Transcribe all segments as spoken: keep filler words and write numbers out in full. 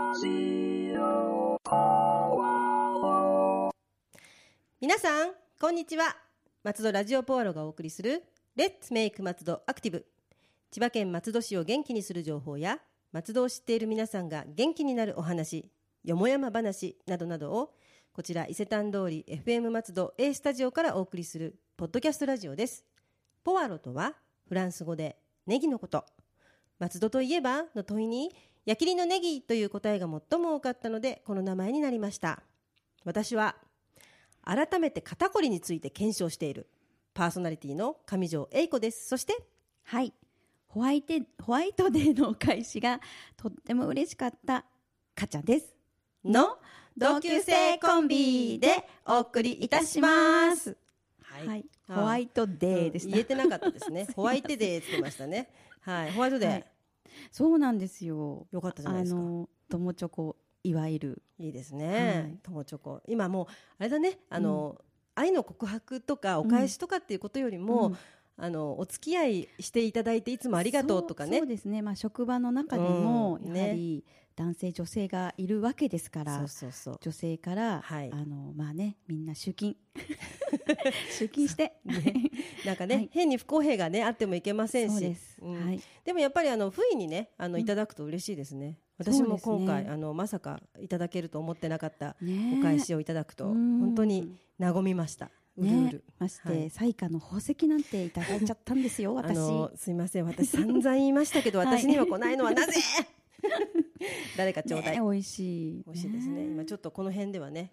皆さんこんにちは。松戸ラジオポアロがお送りするレッツメイク松戸アクティブ。千葉県松戸市を元気にする情報や松戸を知っている皆さんが元気になるお話、よもやま話などなどをこちら伊勢丹通り エフエム 松戸 A スタジオからお送りするポッドキャストラジオです。ポアロとはフランス語でネギのこと。松戸といえばの問いに矢切のネギという答えが最も多かったのでこの名前になりました。私は改めて肩こりについて検証しているパーソナリティの上条英子です。そしてはいホワイト、ホワイトデーのお返しがとっても嬉しかったかちゃですの同級生コンビでお送りいたします。 はい、はい、ホワイトデーでした、 うん、言えてなかったですねホワイトデーって言ってましたね。はい、ホワイトデー、はい、 そうなんですよ。 よかったじゃないですか。 あの友チョコいわゆるいいですね、友チョコ。今もうあれだね、あの、うん、愛の告白とかお返しとかっていうことよりも、うん、あのお付き合いしていただいていつもありがとうとかね。 そう、そうですね、まあ、職場の中でもやはり、ね、男性女性がいるわけですから、そうそうそう、女性から、はい、あのまあね、みんな集金集金して、 ね、なんかね、はい、変に不公平が、ね、あってもいけませんし。そうです、うん、はい、でもやっぱりあの不意にね、あのいただくと嬉しいですね。うん、私も今回、ね、あのまさかいただけると思ってなかったお返しをいただくと、ね、本当に和みました。うるうる、ね、 まして、彩花、はい、の宝石なんていただいちゃったんですよ私。 あのすいません、私散々言いましたけど私には来ないのはなぜ誰かちょうだい、 ね、美味しい美味しいですね。今ちょっとこの辺ではね、うん、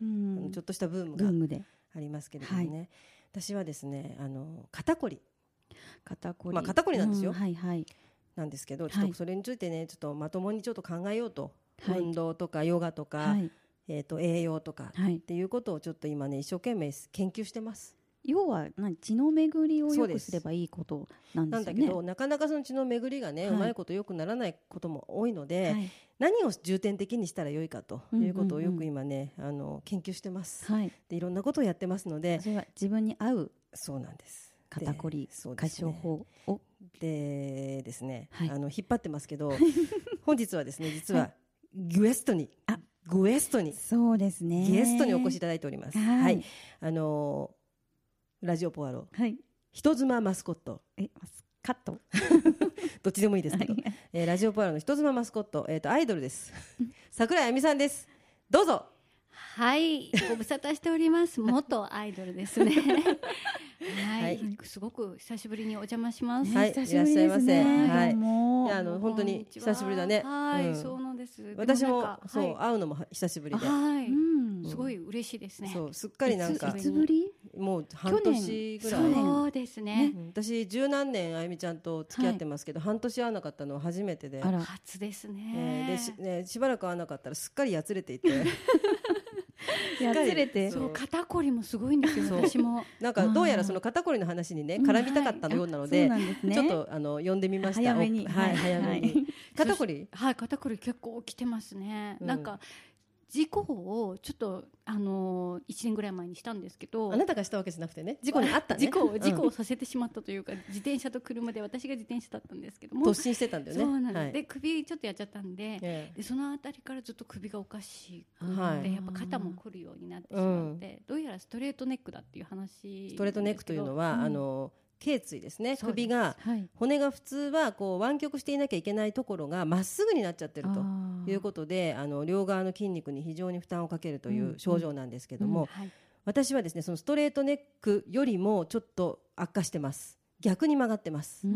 ちょっとしたブームがありますけれどもね、はい、私はですね、あの肩こり肩こり、 まあ、肩こりなんですよ、 うん、はいはい、 なんですけど、ちょっとそれについてね、ちょっとまともにちょっと考えようと、はい、運動とかヨガとか、はい、えー、と栄養とかっていうことをちょっと今ね一生懸命研究してます。 要は何、血の巡りを良くすればいいことなんですよね。 なんだけどなかなかその血の巡りがね、はい、うまいこと良くならないことも多いので、はい、何を重点的にしたら良いかということをよく今ね、うんうんうん、あの研究してます、はい、でいろんなことをやってますので、 それは自分に合う、 そうなんです、 肩こり解消法をでですね、はい、あの引っ張ってますけど本日はですね、実はゲストに、はい、あゲストにそうですね、 ゲストにお越しいただいております。はい、はい、あのラジオポアロ、はい、人妻マスコット、 えマスカットどっちでもいいですけど、はい、えー、ラジオポアロの人妻マスコット、えー、とアイドルです桜井あみさんです。どうぞ。 はい、ご無沙汰しております元アイドルですねはい、はい、すごく久しぶりにお邪魔します、 はい、いらっしゃいませ、はい、 もいやあの本当に久しぶりだね。 はい、 うん、 そうなんです。 私もそう、はい、会うのも久しぶりで、 はい、うん、すごい嬉しいですね。 そう、すっかりなんかいつぶり、 もう半年ぐらい。 そうですね、 うん、私十何年あゆみちゃんと付き合ってますけど、はい、半年会わなかったのは初めてで、 あら初ですね、 えー、で し, ねしばらく会わなかったらすっかりやつれていてやつれて、 そう肩こりもすすごいんですよ。私もなんかどうやらその肩こりの話にね絡みたかったようなので、うん、はい、ね、ちょっとあの呼んでみました。 早めに、 はい、早めに、はい、肩こり、 はい、肩こり結構起きてますね、うん、なんか事故をちょっとあのいちねんぐらい前にしたんですけど、 あなたがしたわけじゃなくてね、事故にあったね、 事故事故をさせてしまったというか、うん、自転車と車で私が自転車だったんですけども突進してたんだよね。 そうなんです、 はい、 で首ちょっとやっちゃったんで、えー、でそのあたりからずっと首がおかしくて、はい、やっぱ肩も凝るようになってしまって、うん、どうやらストレートネックだっていう話。 ストレートネックというのは、うん、あの頸椎ですね、首が、はい、骨が普通はこう湾曲していなきゃいけないところがまっすぐになっちゃってるということで、あの両側の筋肉に非常に負担をかけるという症状なんですけども、うんうん、はい、私はですねそのストレートネックよりもちょっと悪化してます。逆に曲がってます。うん、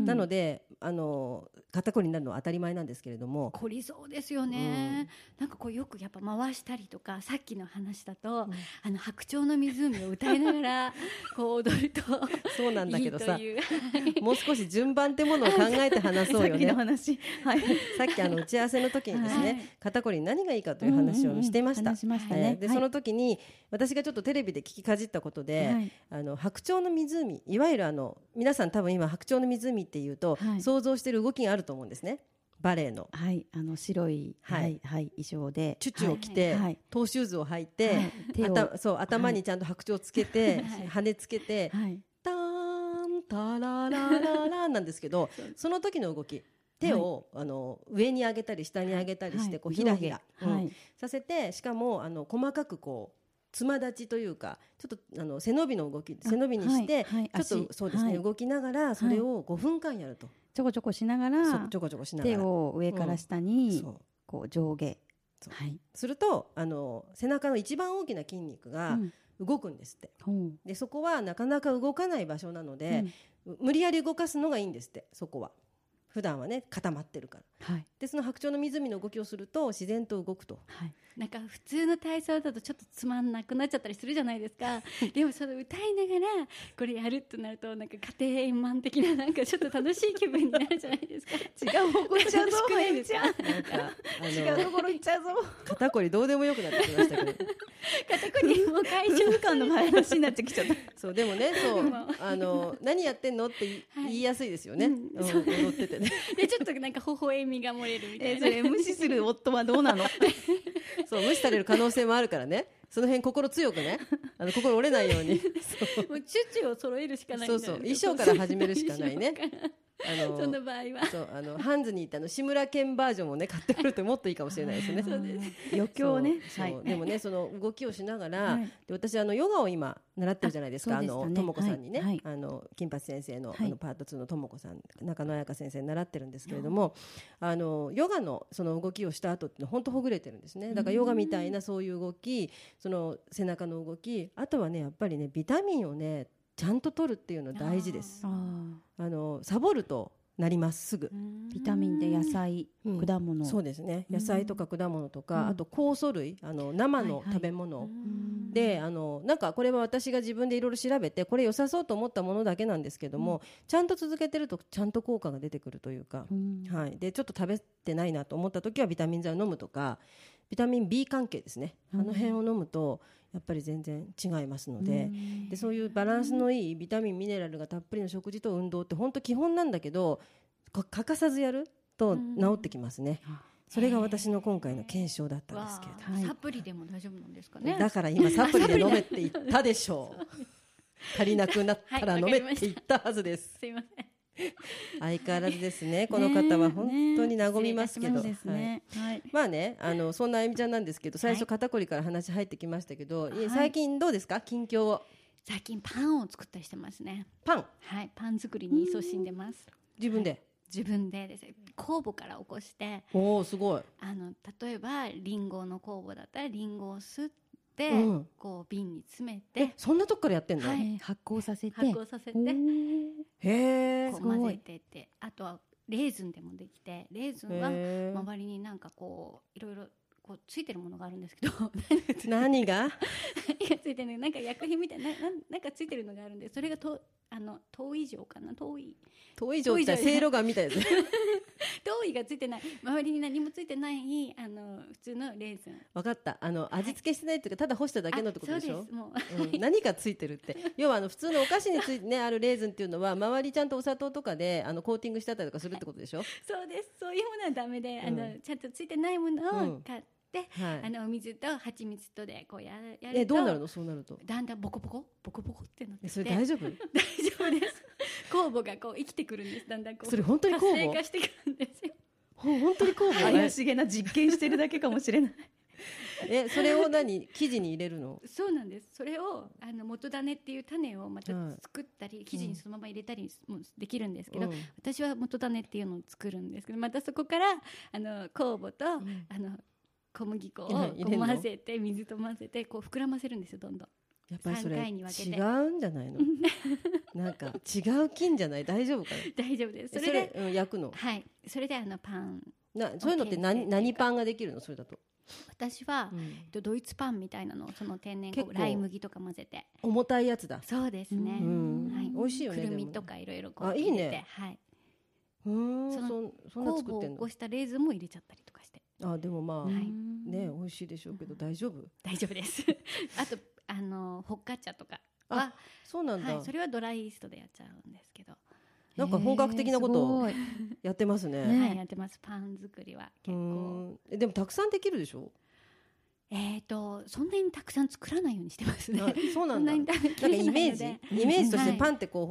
なのであの肩こりになるのは当たり前なんですけれども、 凝りそうですよね、うん、なんかこうよくやっぱ回したりとか、さっきの話だと、うん、あの白鳥の湖を歌いながらこう踊るとそうなんだけどさもう少し順番ってものを考えて話そうよねさっきの話、はい、 さっきあの打ち合わせの時にですね、はい、肩こりに何がいいかという話をしてました。でその時に私がちょっとテレビで聞きかじったことで、はい、あの白鳥の湖、いわゆるあの皆さん多分今白鳥の湖っていうと、はい、想像している動きがあると思うんですね。バレエの、 はい、あの白い、はいはい、衣装でチュチュを着て、はい、トーシューズを履いて、はい、頭, そう頭にちゃんと白鳥をつけて、はい、羽つけて、はい、ターンタララララなんですけどその時の動き、 手を、はい、あの上に上げたり下に上げたりして、はい、こうひらひら、うんはい、させて、しかもあの細かくこうつま立ちというかちょっとあの背伸びの動き背伸びにして、はいはい、ちょっとそうですね、はい、動きながらそれをごふんかんやると、 ちょこちょこしながらちょこちょこしながら手を上から下に、うん、こう上下、 はい、するとあの背中の一番大きな筋肉が動くんですって、うん、でそこはなかなか動かない場所なので、うん、無理やり動かすのがいいんですって。そこは普段はね固まってるから、はい、でその白鳥の湖の動きをすると自然と動くと、 はい、なんか普通の体操だとちょっとつまんなくなっちゃったりするじゃないですかでもその歌いながらこれやるとなるとなんか家庭円満的ななんかちょっと楽しい気分になるじゃないですか違う方向行っちゃうぞないですかなんかあの違うところ行っちゃうぞ肩こりどうでもよくなってきましたけど肩こりも解消感の話になってきちゃったそうでもねそうあの何やってんのって言いやすいですよね、はいうん、踊っててねでちょっとなんか微笑みが漏れるみたいな、 えー、それ無視する夫はどうなのそう無視される可能性もあるからねその辺心強くねあの心折れないようにそうもうチュチュを揃えるしかないんそうそう衣装から始めるしかないねあのその場合はそうあのハンズに行ってあの志村けんバージョンもね買ってくるともっといいかもしれないですねそうです余興ねそうそう、はい、でもねその動きをしながら、はい、で私あのヨガを今習ってるじゃないですかあのともこさんにね、はい、あの金八先生 の,、はい、あのパートツーのともこさん中野彩香先生に習ってるんですけれども、うん、あのヨガのその動きをした後って本当ほぐれてるんですね。だからヨガみたいなそういう動きその背中の動きあとはねやっぱりねビタミンをねちゃんと取るっていうの大事です。ああのサボるとなりますすぐビタミンで野菜、うん、果物そうですね野菜とか果物とか、うん、あと酵素類あの生の食べ物、はいはい、であのなんかこれは私が自分でいろいろ調べてこれ良さそうと思ったものだけなんですけども、うん、ちゃんと続けてるとちゃんと効果が出てくるというか、うんはい、でちょっと食べてないなと思った時はビタミン剤を飲むとかビタミン B 関係ですねあの辺を飲むとやっぱり全然違いますので、でそういうバランスのいいビタミンミネラルがたっぷりの食事と運動って本当基本なんだけど欠かさずやると治ってきますね。それが私の今回の検証だったんですけれど、 はい、サプリでも大丈夫なんですかね。 だから今サプリで飲めって言ったでしょう足りなくなったら飲めって言ったはずです、 すいません相変わらずですねこの方は本当に和みますけど、ねねはいはい、まあねあのそんなあゆみちゃんなんですけど最初肩こりから話入ってきましたけど、はい、最近どうですか近況を。 最近パンを作ったりしてますね。 パンはいパン作りに勤しんでます。 自分で、はい、 自分でですね酵母から起こしておーすごいあの例えばリンゴの酵母だったらリンゴをすって、うん、こう瓶に詰めてそんなとこからやってんの、 はい、 発酵させて発酵させてへーこう混ぜてってあとはレーズンでもできてレーズンは周りになんかこういろいろこうついてるものがあるんですけど何が何がついてるのなんか薬品みたいなななんかついてるのがあるんでそれがとあの糖以上かな糖以糖以上ってせいろがみたいです糖以がついてない周りに何もついてないあの普通のレーズン分かったあの味付けしてないっていうかただ干しただけのってことでしょ。 そうですもう、うん、何かついてるって要はあの普通のお菓子について、ね、あるレーズンっていうのは周りちゃんとお砂糖とかであのコーティングしてあったりとかするってことでしょ。 そうですそういうものはダメで、うん、あのちゃんとついてないものを買って、うんはい、あのお水と蜂蜜とでこうやるやるとえどうなるのそうなるとだんだんボコボコボコボコってなってきてそれ大丈夫大丈夫です酵母がこう生きてくるんですだんだんこうそれ本当に酵母活性化してくるんですよ本当に酵母怪しげな実験してるだけかもしれないえそれを何生地に入れるの。 そうなんですそれをあの元種っていう種をまた作ったり、はい、生地にそのまま入れたりもできるんですけど、うん、私は元種っていうのを作るんですけどまたそこからあの酵母と、うん、あの小麦粉をこう混ぜて水と混ぜてこう膨らませるんですよどんどんやっぱりそれ違うんじゃないのなんか違う菌じゃない大丈夫かな大丈夫ですそれでそれ、うん、焼くのはいそれであのパンなそういうのって 何, 何パンができるのそれだと。 私は、うん、ドイツパンみたいなのをその天然ライ麦とか混ぜて重たいやつだ。 そうですね、 うんはい、 美味しいよね。 くるみとかいろいろこうあいいね、 はい、 うんそのそんな作ってんの。 酵母を起こしたレーズンも入れちゃったりとかしてあでもまあ、 はい、 ね美味しいでしょうけど、うん、大丈夫大丈夫ですあとあのホッカチャとかはあそうなんだ、 はい、それはドライイーストでやっちゃうんですけどなんか本格的なことをやってますね。 はいやってますパン作りは結構うんでもたくさんできるでしょ。 えーとそんなにたくさん作らないようにしてますね。 そうなんだ。なんかイメージイメージとしてパンってこう、はい、ほら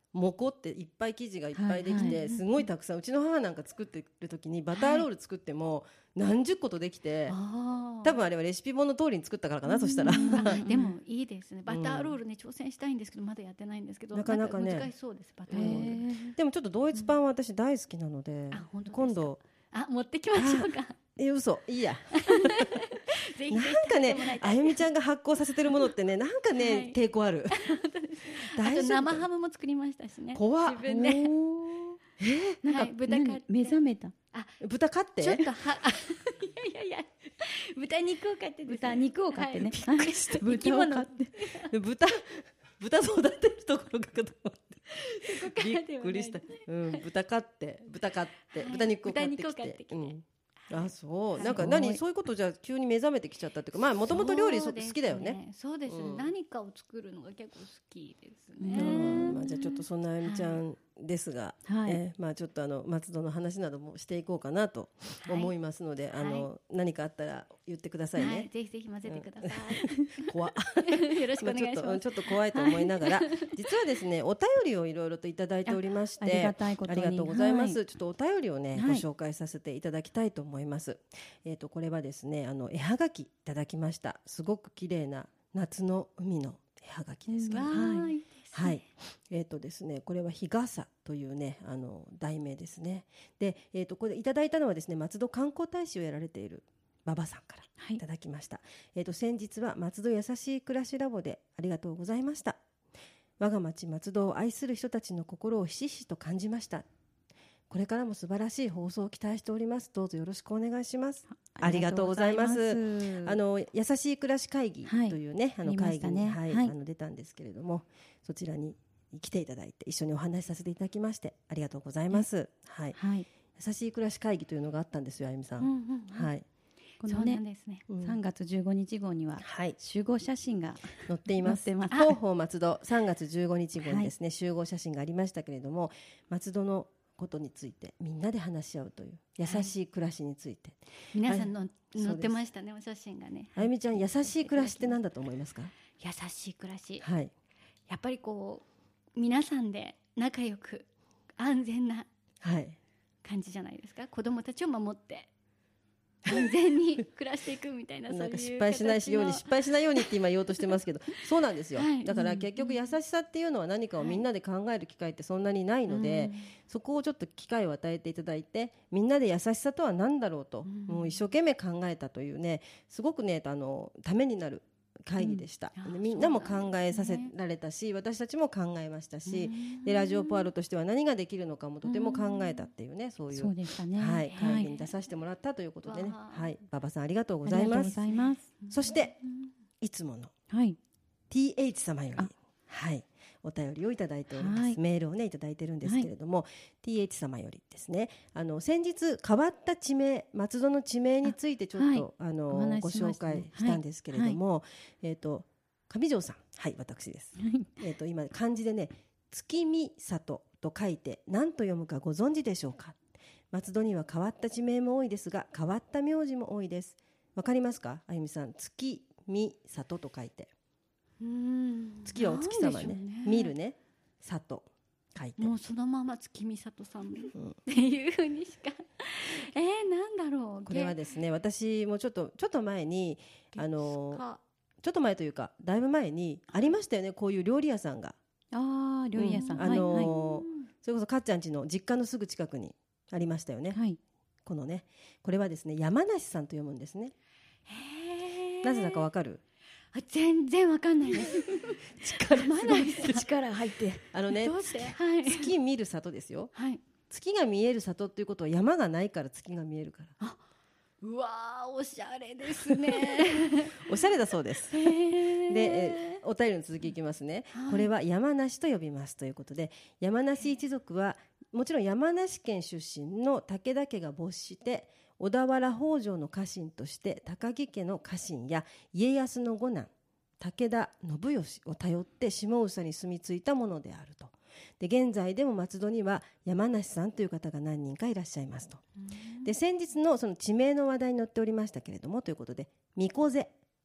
もこっていっぱい生地がいっぱいできて、はいはい、すごいたくさん、うちの母なんか作ってる時にバターロール作っても何十個とできて、はい、多分あれはレシピ本の通りに作ったからかな、そしたらでもいいですね。バターロールね、挑戦したいんですけどまだやってないんですけど、なかなかね難しそうです。バターロールでもちょっとドイツパンは私大好きなので、うん、今度あ持ってきましょうか。 え嘘いいやなんかね、あゆみちゃんが発酵させてるものってね、なんかね、はい、抵抗あるあと生ハムも作りましたしね、 怖っ、 自分でえー、なんか、はい、豚買って目覚めた。 あ、豚買ってちょっとはいやいやいや豚肉を買って、ね、 豚肉を買ってね、 はい、びっくりした豚を買って豚豚育てるところかと思ってびっくりした、うん、豚買って豚買って、はい、豚肉を買ってきて、うん、あ、そう、なんか何そういうことじゃ急に目覚めてきちゃったっていうか、まあもともと料理好きだよね。 そうですね、うん、何かを作るのが結構好きですね、 うん、まあ、じゃあちょっとそんなあゆみちゃんですが、はい、えまあちょっとあの松戸の話などもしていこうかなと思いますので、はい、あの、はい、何かあったら言ってくださいね、はい、 ぜひぜひ混ぜてください、 うん、怖よろしくお願いします、 まあ、ちょっと、ちょっと怖いと思いながら、はい、実はですねお便りをいろいろといただいておりまして、ありがたいことにありがとうございます、はい、ちょっとお便りをね、はい、ご紹介させていただきたいと思います。えーと、これはですね、あの絵はがきいただきました。すごく綺麗な夏の海の絵はがきですけど、はいはい、えーとですね、これは日傘というね、あの題名ですね。で、えーと、これいただいたのはですね、松戸観光大使をやられている馬場さんからいただきました、はい、えーと、先日は松戸やさしい暮らしラボでありがとうございました。我が町松戸を愛する人たちの心をひしひしと感じました。これからも素晴らしい放送を期待しております。どうぞよろしくお願いします。ありがとうございます。あの優しい暮らし会議というね、はい、あの会議に、ね、はいはい、あの出たんですけれども、そちらに来ていただいて一緒にお話しさせていただきましてありがとうございます、はいはい、優しい暮らし会議というのがあったんですよ、あゆみさん、うんうんうん、はい、 このね、ね、うん、さんがつじゅうごにち号には集合写真が載っています。広報松戸さんがつじゅうごにち号にですね、はい、集合写真がありましたけれども、松戸のことについてみんなで話し合うという優しい暮らしについて、 はい、皆さんの載ってましたね、お写真がね。 あゆみちゃん、優しい暮らしって何だと思いますか？ 優しい暮らし、 はい、 やっぱりこう皆さんで仲良く安全な感じじゃないですか、はい、子供たちを守って安全に暮らしていくみたいななんか失敗しないように失敗しないようにって今言おうとしてますけどそうなんですよ、はい、だから結局優しさっていうのは何かをみんなで考える機会ってそんなにないので、はい、そこをちょっと機会を与えていただいて、みんなで優しさとは何だろうと、うん、もう一生懸命考えたというね、すごくね、あのためになる会議でした、うん、みんなも考えさせられたし、ね、私たちも考えましたし、でラジオポアロとしては何ができるのかもとても考えたっていうね、そういう、 そうでしたね、 はい、会議に出させてもらったということでね、はい、馬場さんありがとうございます。そしていつもの ティーエイチ 様より、はい、お便りをいただいております、はい、メールをねいただいてるんですけれども、はい、ティーエイチ 様よりですね、あの先日変わった地名、松戸の地名についてちょっと あ、はい、あのご紹介したんですけれども、はい、えーと上条さん、はい私です、はい、えーと今漢字でね月見里と書いて何と読むかご存知でしょうか。松戸には変わった地名も多いですが変わった名字も多いです。わかりますか、あゆみさん。月見里と書いて、うーん、月はお月様 ね, ね見るね、里書いて、 もうそのまま月見里さんっていう風にしかえー、なんだろう。 これはですね、私もちょっとちょっと前にあのちょっと前というかだいぶ前にありましたよね、こういう料理屋さんが。 あ料理屋さん、うん、 あのーはいはい、それこそかっちゃん家の実家のすぐ近くにありましたよね、はい、このね、これはですね山梨さんと読むんですね。へー、なぜだかわかる？ あ全然わかんないです力力入ってあのね、どうして、はい、月見る里ですよ、はい、月が見える里っていうことは山がないから月が見えるから。あ、 うわー、おしゃれですねおしゃれだそうです。でえお便りの続きいきますね、はい、これは山梨と呼びますということで、山梨一族はもちろん山梨県出身の武田家が没して小田原北条の家臣として高木家の家臣や家康の五男武田信義を頼って下総に住み着いたものであると。で現在でも松戸には山梨さんという方が何人かいらっしゃいますと。で先日のその地名の話題に載っておりましたけれどもということで、みこぜ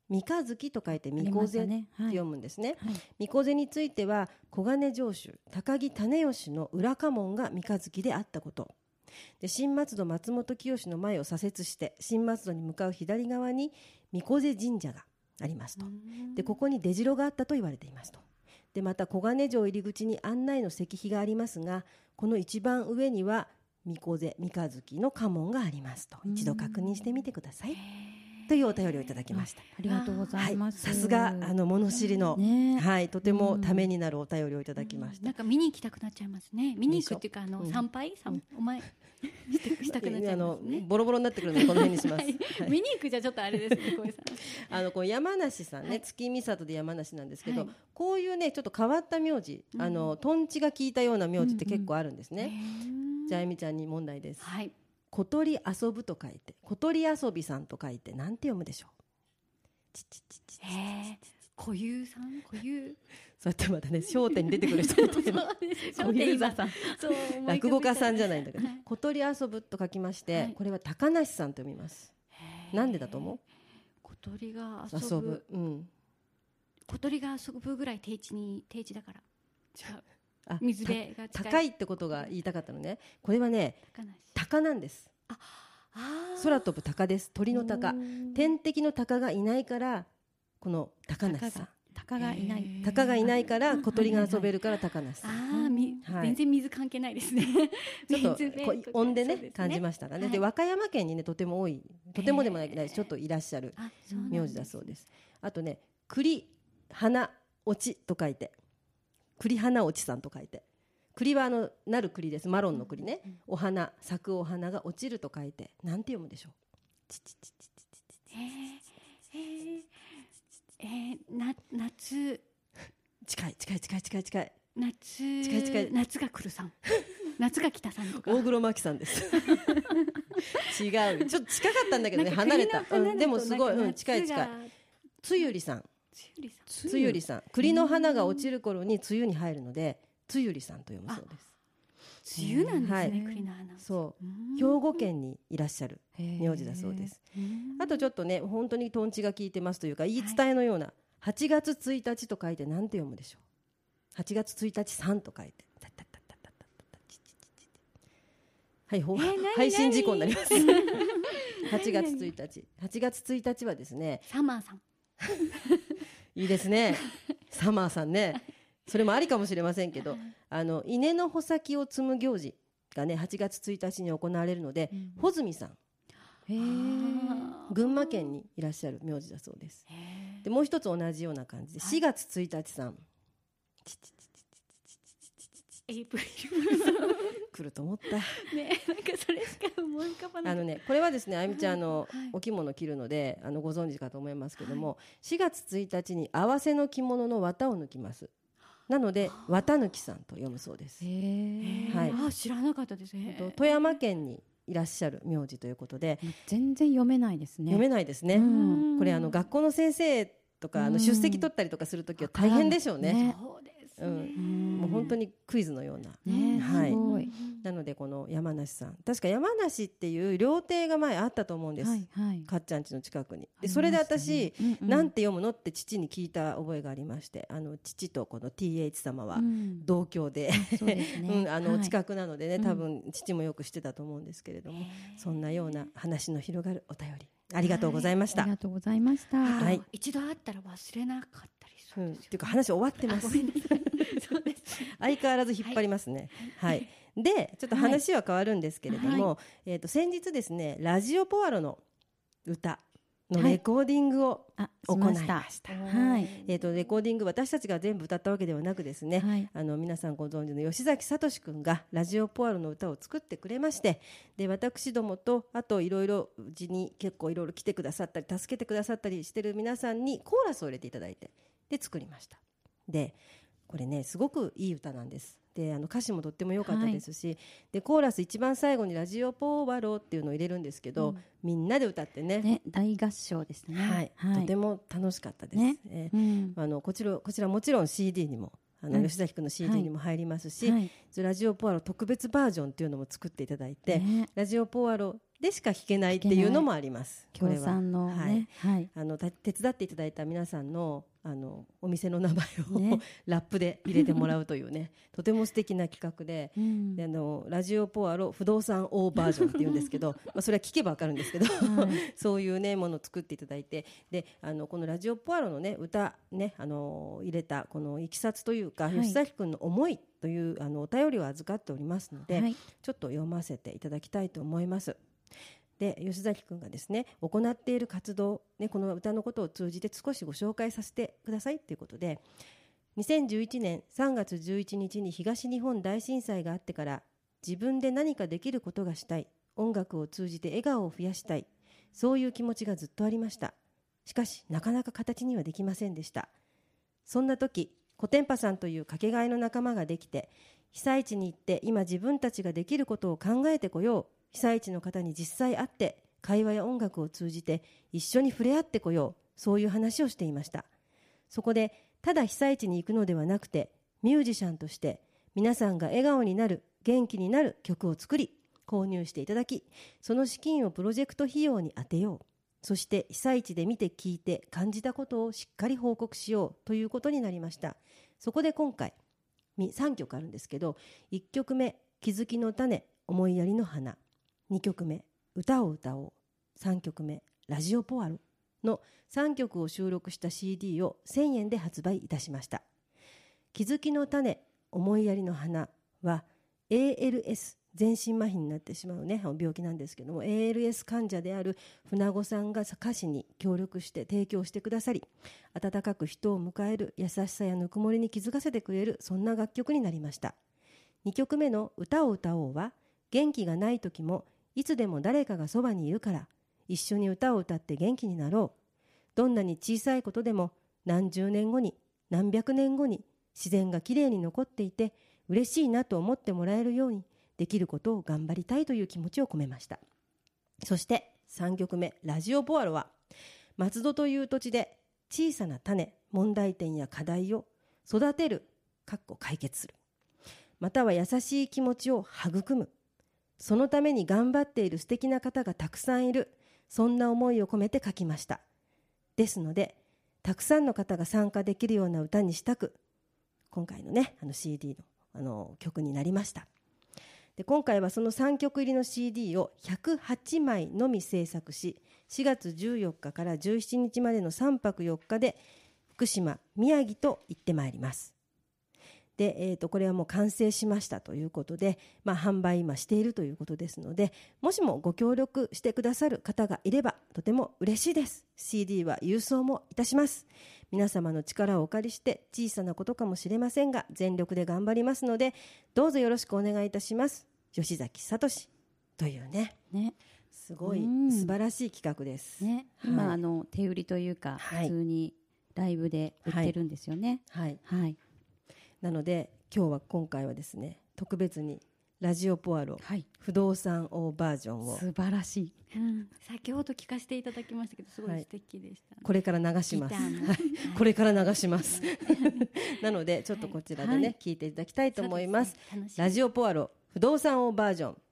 三日月と書いて三日瀬って読むんですね。三日瀬については小金城主高木種義の裏家紋が三日月であったこと。で新松戸松本清の前を左折して新松戸に向かう左側に三日瀬神社がありますと。でここに出城があったと言われていますと。でまた小金城入り口に案内の石碑がありますが、この一番上には三日瀬三日月の家紋がありますと。一度確認してみてくださいというお便りをいただきました。 ありがとうございます。 さすがあの物知りの、ね、はい、とてもためになるお便りをいただきました。 うん、なんか見に行きたくなっちゃいますね。見に行くっていうかあの、うん、参拝、うん、お前したくなっちゃいますね。 ボロボロになってくるのでこの辺にします。はいはい、見に行くじゃちょっとあれですね。小江さん。 あのこう山梨さんね、はい、月見里で山梨なんですけど、はい、こういうねちょっと変わった名字、うん、あのトンチが効いたような名字って結構あるんですね。うんうん、じゃああゆみちゃんに問題です。はい、小鳥遊ぶと書いて小鳥遊びさんと書いてなんて読むでしょう。 小遊さん小遊そうやってまたね笑点に出てくる人みたいな小遊さん落語家さんじゃないんだけど、はい、小鳥遊ぶと書きまして、はい、これは高梨さんと読みます。なんでだと思う？ 小鳥が遊ぶ、遊ぶ、うん、小鳥が遊ぶぐらい定地に定地だから違う。あ水辺が近い。 高いってことが言いたかったのね。これはね鷹なんです。ああ空飛ぶ鷹です。鳥の鷹、天敵の鷹がいないからこの高梨さん。 鷹がいない鷹がいないから小鳥が遊べるから高梨さん。 ああ、みはい、全然水関係ないですね。 ちょっと音でね感じましたがね。で和歌山県にねとても多い、とてもでもないけどちょっといらっしゃる名字だそうです。あとね栗花落ちと書いて栗花落ちさんと書いて。栗はあのなる栗です。マロンの栗ね、うん、お花咲くお花が落ちると書いてなんて読むでしょう。ちちちちちちえー、えー、な夏近い近い近い近い近い夏近い近い夏が来るさん夏が来たさんとか大黒摩季さんです違うちょっと近かったんだけどね離れた、うん、でもすごい、うん、近い近いつゆりさんつゆりさん栗の花が落ちる頃に梅雨に入るのでつゆりさんと読むそうです。 梅雨なんですね、はい、栗の花。 そう兵庫県にいらっしゃる名字だそうです。あとちょっとね本当にトンチが効いてますというか言い伝えのような、はい、はちがつついたちと書いて何て読むでしょう。はちがつついたちさんと書いてはい、えー、配信事故になりますはちがつついたちはちがつついたちはですねサマーさんいいですねサマーさんねそれもありかもしれませんけどあの稲の穂先を摘む行事がねはちがつついたちに行われるので、うん、穂積さんへ群馬県にいらっしゃる名字だそうです。でもう一つ同じような感じでしがつついたちさんエイプリル来ると思ったねなんかそれしか思い浮かばない。 あのねこれはですねあゆみちゃんのお着物着るのであのご存知かと思いますけども、はい、しがつついたちに合わせの着物の綿を抜きます。なので綿抜きさんと読むそうです。へはい、あ知らなかったですね。 富山県にいらっしゃる名字ということで全然読めないですね。 読めないですね。これあの学校の先生とかあの出席取ったりとかするときは大変でしょうね。ねそうですね、うん、もう本当にクイズのような、ねはい、すごい。なのでこの山梨さん確か山梨っていう料亭が前あったと思うんです、はいはい、かっちゃん家の近くに。でそれで私、ねうんうん、なんて読むのって父に聞いた覚えがありまして、あの父とこの ティーエイチ 様は同郷で、うんうん、あの近くなのでね、はい、多分父もよく知ってたと思うんですけれども、うん、そんなような話の広がるお便りありがとうございました、 はい、ありがとうございました、 はい、一度会ったら忘れなかったりするんですよ、うん、っていうか話終わってますそうです相変わらず引っ張りますね、はいはい、でちょっと話は変わるんですけれども、はい、えー、と先日ですねラジオポアロの歌のレコーディングを行いました、はい、えー、とレコーディング私たちが全部歌ったわけではなくですね、はい、あの皆さんご存知の吉崎聡君がラジオポアロの歌を作ってくれまして、で私どもとあといろいろうちに結構いろいろ来てくださったり助けてくださったりしてる皆さんにコーラスを入れていただいてで作りました。でこれねすごくいい歌なんです。であの歌詞もとっても良かったですし、はい、でコーラス一番最後にラジオポワロっていうのを入れるんですけど、うん、みんなで歌って ね, ね大合唱ですね、 はいはい、とても楽しかったです、ねえーうん、あのこちらこちらもちろん シーディー にもあの、うん、吉崎君の シーディー にも入りますし、はい、ラジオポワロ特別バージョンっていうのも作っていただいて、ね、ラジオポワロでしか聞けないっていうのもあります。 協賛のね、はいはい、 あの手伝っていただいた皆さんのあのお店の名前を、ね、ラップで入れてもらうというねとても素敵な企画 で,、うん、であのラジオポアロ不動産王バージョンっていうんですけどまあそれは聞けば分かるんですけど、はい、そういう、ね、ものを作っていただいて、であのこのラジオポアロの、ね、歌、ね、あの入れたこのいきさつというか、はい、吉崎くんの思いというあのお便りを預かっておりますので、はい、ちょっと読ませていただきたいと思います。で吉崎くんがですね行っている活動、ね、この歌のことを通じて少しご紹介させてくださいということで、にせんじゅういちねんさんがつじゅういちにちに東日本大震災があってから自分で何かできることがしたい、音楽を通じて笑顔を増やしたい、そういう気持ちがずっとありました。しかしなかなか形にはできませんでした。そんな時コテンパさんというかけがえの仲間ができて、被災地に行って今自分たちができることを考えてこよう、被災地の方に実際会って会話や音楽を通じて一緒に触れ合ってこよう、そういう話をしていました。そこでただ被災地に行くのではなくて、ミュージシャンとして皆さんが笑顔になる、元気になる曲を作り購入していただき、その資金をプロジェクト費用に充てよう、そして被災地で見て聞いて感じたことをしっかり報告しようということになりました。そこで今回さんきょくあるんですけど、いっきょくめ気づきの種思いやりの花、にきょくめ歌を歌おう、さんきょくめラジオポアロのさんきょくを収録した シーディー をせんえんで発売いたしました。気づきの種思いやりの花は エーエルエス 全身麻痺になってしまう、ね、病気なんですけども、 エーエルエス 患者である船子さんが歌詞に協力して提供してくださり、温かく人を迎える優しさやぬくもりに気づかせてくれる、そんな楽曲になりました。にきょくめの歌を歌おうは元気がない時もいつでも誰かがそばにいるから一緒に歌を歌って元気になろう、どんなに小さいことでも何十年後に何百年後に自然がきれいに残っていて嬉しいなと思ってもらえるようにできることを頑張りたいという気持ちを込めました。そしてさんきょくめラジオポアロは松戸という土地で小さな種、問題点や課題を育てるかっこ解決する、または優しい気持ちを育む、そのために頑張っている素敵な方がたくさんいる、そんな思いを込めて書きました。ですのでたくさんの方が参加できるような歌にしたく、今回のねあの シーディー の, あの曲になりました。で今回はそのさんきょく入りの シーディー をひゃくはちまいのみ制作し、しがつじゅうよっかからじゅうしちにちまでのさんぱくよっかで福島、宮城と行ってまいります。で、えーと、これはもう完成しましたということで、まあ、販売今しているということですので、もしもご協力してくださる方がいればとても嬉しいです。 シーディー は郵送もいたします。皆様の力をお借りして小さなことかもしれませんが全力で頑張りますので、どうぞよろしくお願いいたします。吉崎聡という ね, ねすごい素晴らしい企画です、ね、 はい、今あの手売りというか、はい、普通にライブで売ってるんですよね。 はい、はいはい、なので今日は今回はですね特別にラジオポアロ、はい、不動産王バージョンを素晴らしい、 うん、先ほど聞かせていただきましたけどすごい素敵でした、ね、はい、 これから流します、はい、これから流しますなのでちょっとこちらでね、はい、聞いていただきたいと思います、ね、ラジオポアロ不動産王バージョン。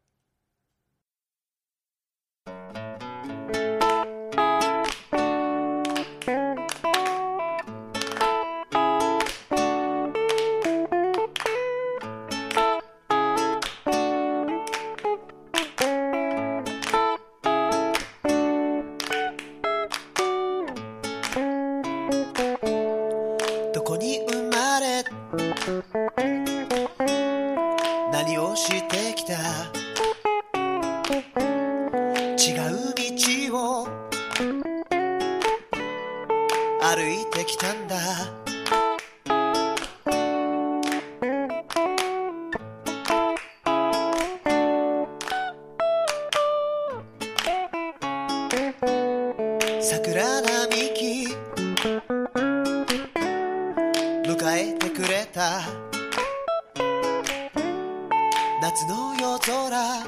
どこに生まれ何をしてきた、違う道を歩いてきたんだ。桜並木迎えてくれた夏の夜空、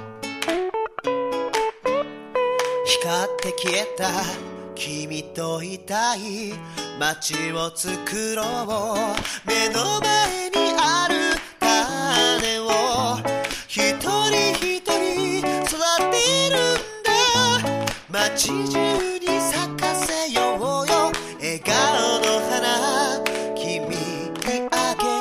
光って消えた君といたい街を作ろう。目の前にある種を一人一人育てるんだ。 街中に咲かせようよ笑顔の花君にあげ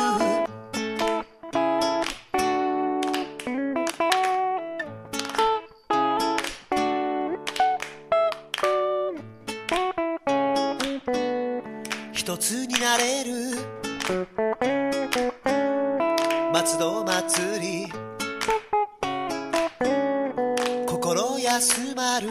一つになれる松戸祭り心休まる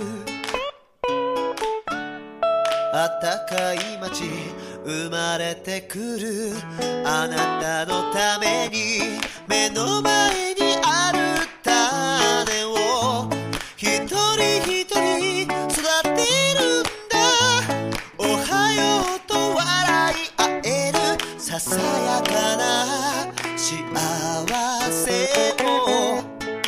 あったかい街生まれてくるあなたのために目の前にある種を一人一人育てるんだおはようと笑い合えるささやかな幸せを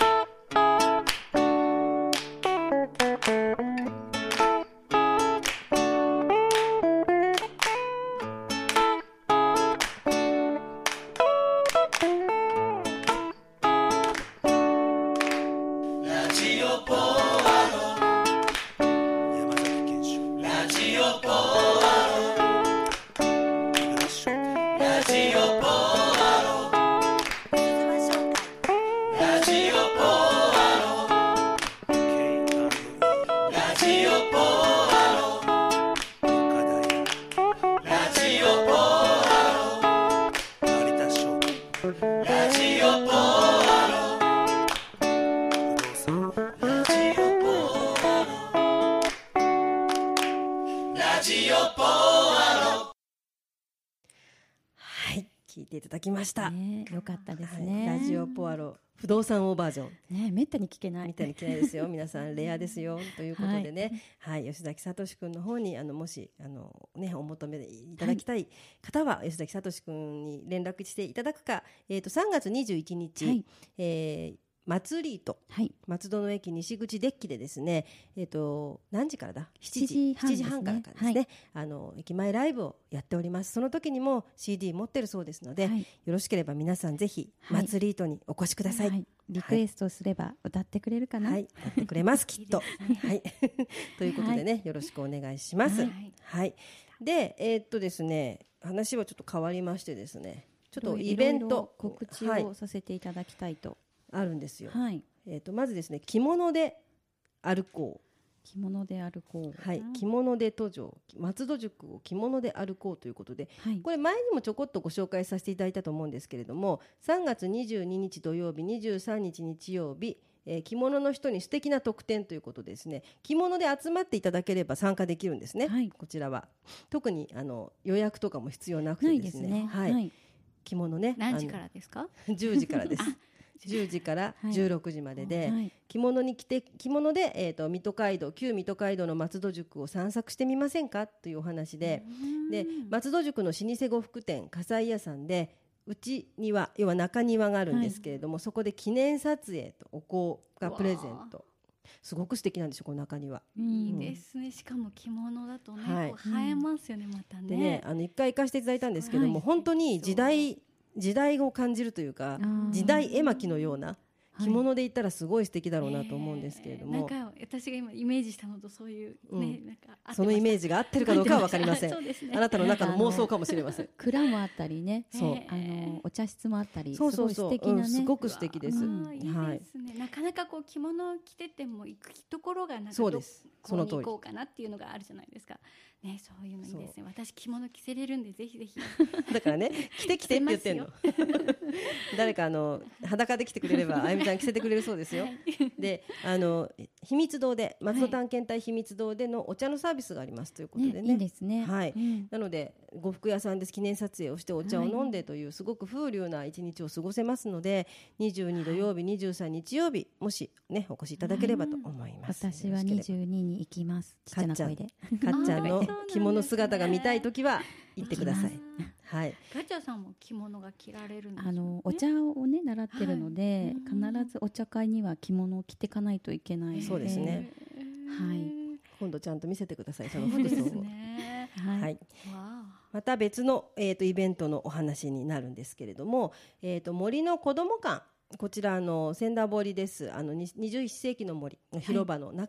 聞いていただきました、 ね、よかったですね、 はい、ラジオポアロ不動産王バージョン、 ね、めったに聞けないめったに聞けないですよ皆さんレアですよということでね、はい、はい、吉崎聡くんの方にあのもしあの、ね、お求めいただきたい方は、はい、吉崎聡くんに連絡していただくか、えー、とさんがつにじゅういちにち、はい、えー松リート、はい、松戸の駅西口デッキでですね、えー、と何時からだしちじはんからですね、はい、あの駅前ライブをやっております。その時にも シーディー 持ってるそうですので、はい、よろしければ皆さんぜひ松リートにお越しください、はい、 リクエストすれば歌ってくれるかな、 はい、歌ってくれますきっとはい、ということでね、はい、よろしくお願いします、はいはい、で、えー、っとですね話はちょっと変わりましてですね、ちょっとイベントいろいろ告知をさせていただきたいと、 はい、あるんですよ、 はい、 えー、とまずですね着物で歩こう着物で歩こう、 はい、着物で登場松戸塾を着物で歩こうということで、はい、これ前にもちょこっとご紹介させていただいたと思うんですけれども、さんがつにじゅうににち土曜日にじゅうさんにち日曜日、えー、着物の人に素敵な特典ということでですね、着物で集まっていただければ参加できるんですね、はい、こちらは特にあの予約とかも必要なくてですね、ないですね、はいはい、着物ね何時からですか？ じゅうじからですじゅうじからじゅうろくじまでで、はい、着物に着て着物で、えー、と水戸街道旧水戸街道の松戸塾を散策してみませんかというお話で、で松戸塾の老舗呉服店笠井屋さんで内庭要は中庭があるんですけれども、はい、そこで記念撮影とお香がプレゼント、すごく素敵なんですよこの中庭。 いいですね、うん、しかも着物だとね、はい、こう映えますよね、またね。 でね、あの一回行かせていただいたんですけども、はい、本当に時代時代を感じるというか時代絵巻のような着物で行ったらすごい素敵だろうなと思うんですけれども、 はい、なんか私が今イメージしたのとそういう、ね、うん、なんかそのイメージが合ってるかどうかは分かりません、ね、あなたの中の妄想かもしれません。 蔵もあったりね、そうあのお茶室もあったり、そうそうそう、すごい素敵なね、うん、すごく素敵です、うん、 いいですね、はい、なかなかこう着物を着てても行くところがなんかそうです、 ここに行こうかなっていうのがあるじゃないですかね、そういうのいいですね。私着物着せれるんでぜひぜひだからね、着て着てって言ってんの誰かあの裸で来てくれればあゆみちゃん着せてくれるそうですよ、はい、であの秘密堂で松戸探検隊秘密堂でのお茶のサービスがありますということでね、 ね、いいですね、 はい、うん、なので呉服屋さんで記念撮影をしてお茶を飲んでというすごく風流な一日を過ごせますので、にじゅうに土曜日にじゅうさん日曜日もしねお越しいただければと思います、 うん、私はにじゅうにに行きます。ちっちゃな声でかっちゃんの着物姿が見たいときは行ってください。はい、 ガチャさんも着物が着られるんですよね。あのお茶をね習ってるので、はい、必ずお茶会には着物を着ていかないといけないので、 そうですね、 はい、 今度ちゃんと見せてくださいその服装を、 ね、 はい、また別の、えー、とイベントのお話になるんですけれども、えー、と森の子ども館、こちらの千田堀です。あのにじゅういっせいきの森の広場の中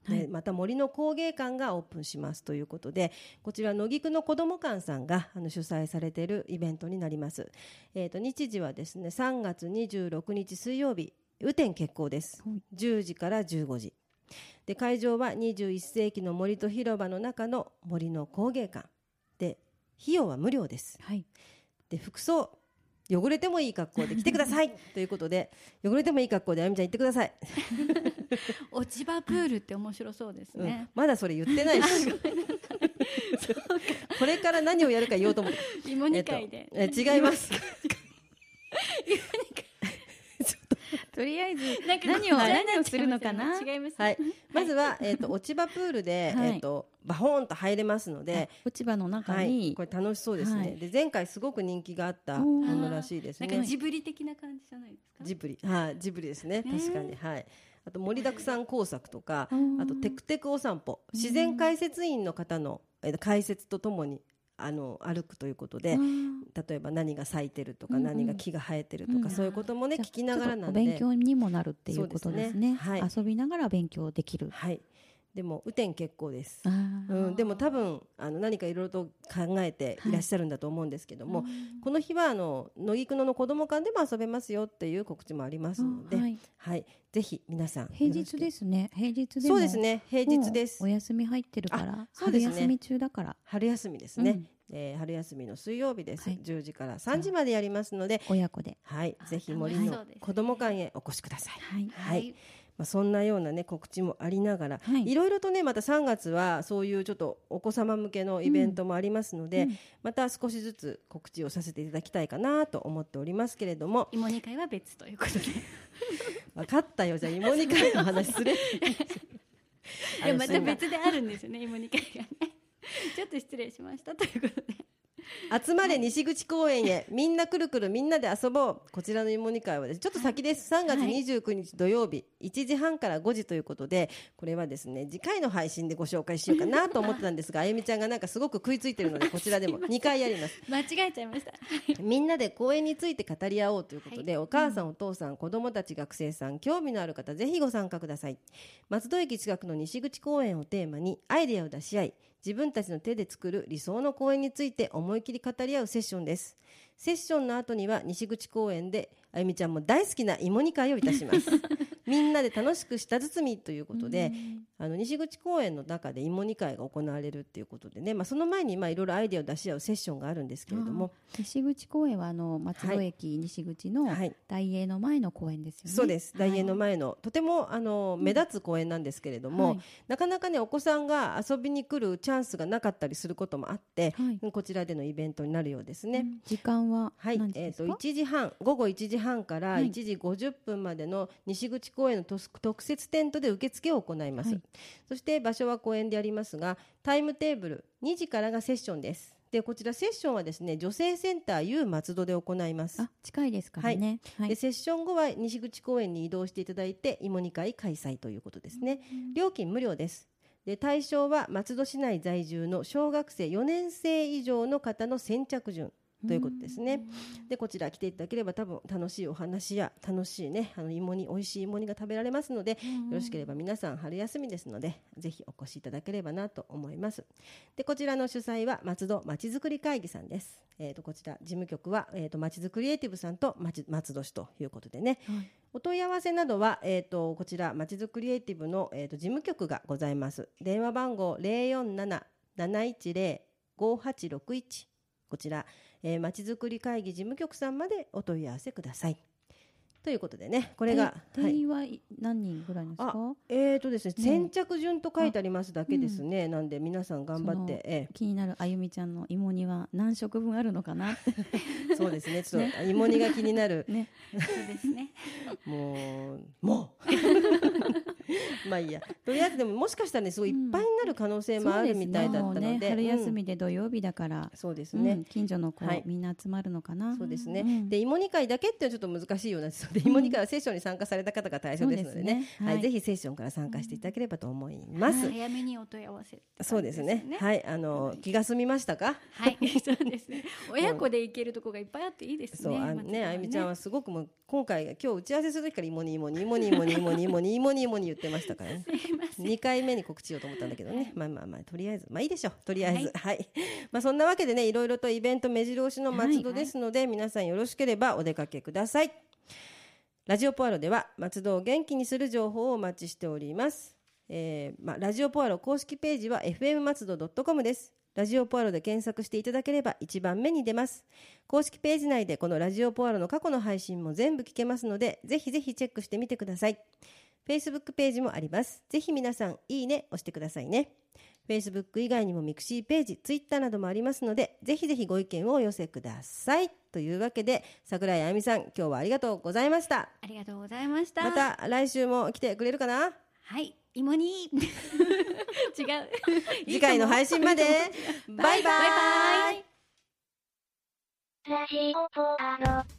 はい、また森の工芸館がオープンしますということで、こちら野菊の子ども館さんがあの主催されているイベントになります。えーと、日時はですねさんがつにじゅうろくにち水曜日、雨天決行です、はい、じゅうじからじゅうごじで、会場はにじゅういっせいきの森と広場の中の森の工芸館で、費用は無料です、はい、で服装汚れてもいい格好で来てくださいということで、汚れてもいい格好であゆみちゃん行ってください落ち葉プールって面白そうですね、 うん、まだそれ言ってないしこれから何をやるか言おうと思って、 芋煮会で、 えっと、え違いますとりあえず何を何をするのかな。 違います、 はい、まずは、えー、と落ち葉プールで、はい、えー、とバホーンと入れますので、 落ち葉の中に、はい、 これ楽しそうですね、はい、で前回すごく人気があったものらしいですね。 なんかジブリ的な感じじゃないですか。 ジブリ、はい、ジブリですね、確かに、はい。あと盛りだくさん工作とか、あとテクテクお散歩、自然解説員の方の、えー、解説とともにあの歩くということで、例えば何が咲いてるとか、うんうん、何が木が生えてるとか、うん、そういうこともね聞きながらなんで勉強にもなるっていうことですね。 はい、 遊びながら勉強できる。 はい、でも雨天決行です、うん、でも多分あの何かいろいろと考えていらっしゃるんだと思うんですけども、はい、この日はあの野菊野の子ども館でも遊べますよっていう告知もありますので、はいはい、ぜひ皆さん平日ですね。平日でもそうですね、平日です。 お休み入ってるから、春休み中だから春休みですね、うん、えー、春休みの水曜日です、はい、じゅうじからさんじまでやりますので、 親子で、 はい、ぜひ森の子ども館へお越しください。はい、はい、まあ、そんなような、ね、告知もありながら、はい、いろいろとねまたさんがつはそういうちょっとお子様向けのイベントもありますので、うんうん、また少しずつ告知をさせていただきたいかなと思っておりますけれども、 芋煮会は別ということで分かったよ、じゃあ芋煮会の話するいやまた別であるんですよね、芋煮会がねちょっと失礼しましたということで、 集まれ西口公園へ、みんなくるくるみんなで遊ぼう。こちらの芋煮会はです、ちょっと先です、はい、さんがつにじゅうくにち土曜日、いちじはんからごじということで、これはですね次回の配信でご紹介しようかなと思ってたんですがあゆみちゃんがなんかすごく食いついてるのでこちらでもにかいやります。 間違えちゃいましたみんなで公園について語り合おうということで、はい、お母さんお父さん子どもたち学生さん興味のある方ぜひご参加ください。松戸駅近くの西口公園をテーマにアイデアを出し合い、自分たちの手で作る理想の公園について思い切り語り合うセッションです。セッションの後には西口公園であゆみちゃんも大好きな芋煮会をいたしますみんなで楽しく舌包みということで、あの西口公園の中で芋煮会が行われるということでね、まあ、その前にいろいろアイデアを出し合うセッションがあるんですけれども、 西口公園はあの松戸駅西口の大英の前の公園ですよね。 そうです、大英の前の、はい、とてもあの目立つ公園なんですけれども、はい、なかなかねお子さんが遊びに来るチャンスがなかったりすることもあって、はい、こちらでのイベントになるようですね、うん、 時間ははいえー、といちじはん午後いちじはんからいちじごじゅっぷんまでの西口公園の特設テントで受付を行います、はい、そして場所は公園でありますが、タイムテーブルにじからがセッションです。でこちらセッションはですね女性センター ユー 松戸で行います。 あ、近いですからね、 はいはい、でセッション後は西口公園に移動していただいて芋煮会開催ということですね、うん、料金無料です。で対象は松戸市内在住の小学生よねんせい以上の方の先着順ということですね。でこちら来ていただければ多分楽しいお話や楽しいねあの芋煮、美味しい芋煮が食べられますので、よろしければ皆さん春休みですのでぜひお越しいただければなと思います。でこちらの主催は松戸まちづくり会議さんです。えー、とこちら事務局は、えー、とまちづくりエイティブさんと松戸市ということでね、はい、お問い合わせなどは、えー、とこちらまちづくりエイティブの、えー、と事務局がございます。電話番号 ゼロよんなな なないちゼロ ごはちろくいち、こちらえー、まちづくり会議事務局さんまでお問い合わせくださいということでね、これが定員は何人ぐらいですか？ あ、えーとですね、先着順と書いてありますだけですね、うん、なんで皆さん頑張って、えー、気になるあゆみちゃんの芋煮は何食分あるのかなそうですね、ちょっと芋煮が気になる、 ね、そうですねもうもうまあいいや、とりあえずでももしかしたらねすごいいっぱいになる可能性もあるみたいだったので、 うんね、春休みで土曜日だから、 うん、そうですね、うん、 近所の子、はい、みんな集まるのかな。 そうですね、うん、で芋煮会だけってちょっと難しいようなので、芋煮会はセッションに参加された方が対象ですのでね、でね、はいはい、ぜひセッションから参加していただければと思います、 うん、早めにお問い合わせ、ね、 そうですね、はい、あの、はい、気が済みましたか？ はいそうですね、親子で行けるとこがいっぱいあっていいですね。 そうあね、あゆみちゃんはすごくもう今回今日打ち合わせする時から芋煮芋煮芋煮芋煮芋煮芋煮芋煮言っってましたからね。 すいません。 にかいめに告知しようと思ったんだけどね、まあまあまあとりあえずまあいいでしょう、とりあえずはい、はい、まあそんなわけでね、いろいろとイベント目白押しの松戸ですので、はいはい、皆さんよろしければお出かけください。ラジオポアロでは松戸を元気にする情報をお待ちしております。えーまあ、ラジオポアロ公式ページは エフエム 松戸 ドットコム です。ラジオポアロで検索していただければ一番目に出ます。公式ページ内でこのラジオポアロの過去の配信も全部聞けますので、ぜひぜひチェックしてみてください。 Facebook ページもあります。ぜひ皆さんいいね押してくださいね。 Facebook 以外にもミクシーページ、Twitter などもありますので、ぜひぜひご意見をお寄せください。というわけで、桜井あやみさん、今日はありがとうございました。 ありがとうございました。 また来週も来てくれるかな。 はい、芋に違う次回の配信までバイバイ。 ラジオポアロ。